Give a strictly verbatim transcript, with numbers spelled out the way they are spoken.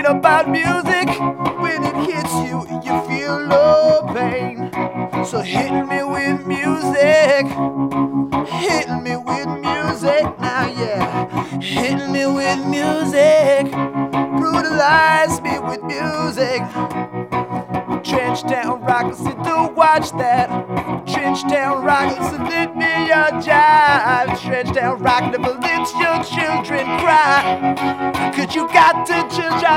about music. When it hits you, you feel no pain. So hit me with music. Hit me with music now, yeah. Hit me with music. Brutalize me with music. Trenchtown Rockers, do watch that. Trenchtown Rockers, let me your jive. Trenchtown Rockers, never let your children cry. Cause you got to chill.